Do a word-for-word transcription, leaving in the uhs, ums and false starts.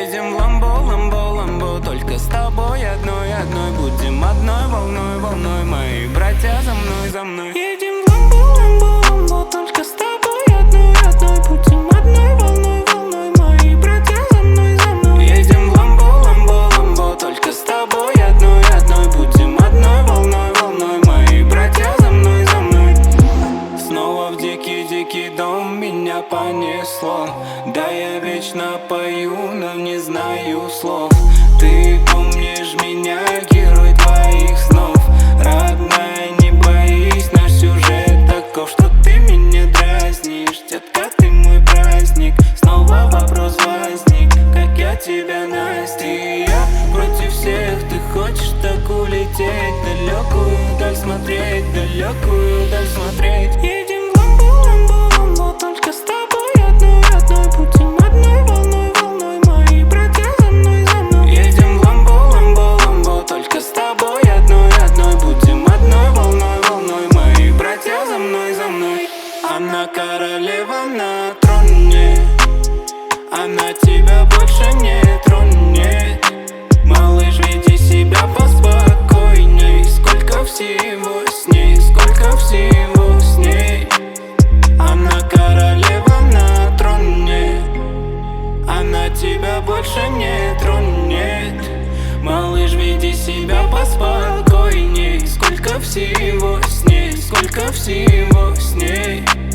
Едем в ламбо, ламбо, ламбо, только с тобой одной, одной. Будем одной волной, волной. Мои братья за мной, за мной. Едем в ламбо, ламбо, ламбо, только с тобой одной, одной. Будем одной волной, волной. Мои братья за мной, за мной. Едем в ламбо, ламбо, ламбо, только с тобой одной, одной. Будем одной волной, волной. Мои братья за мной, за мной. Снова в дикий, дикий дом меня понесло. Да, я вечно пою, но не знаю слов. Ты помнишь меня, герой твоих снов. Родная, не боись, наш сюжет таков, что ты меня дразнишь. Детка, ты мой праздник. Снова вопрос возник, как я тебя настиг. Я против всех, ты хочешь так улететь. Далекую даль смотреть, далекую даль смотреть. Едем в ламбо, ламбо, ламбо, только с тобой одной, одной. Будем одной волной, волной. Мои братья за мной, за мной. Едем в ламбо, ламбо, ламбо, только с тобой одной, одной. Будем одной волной, волной. Мои братья за мной, за мной. Она королева на троне, она тебя больше не тронет. Малыш, веди себя поспокойней. Сколько всего с ней, сколько всего с ней. Она королева на троне, она тебя больше не тронет. Малыш, веди себя поспокойней. Сколько всего с ней, сколько всего с ней.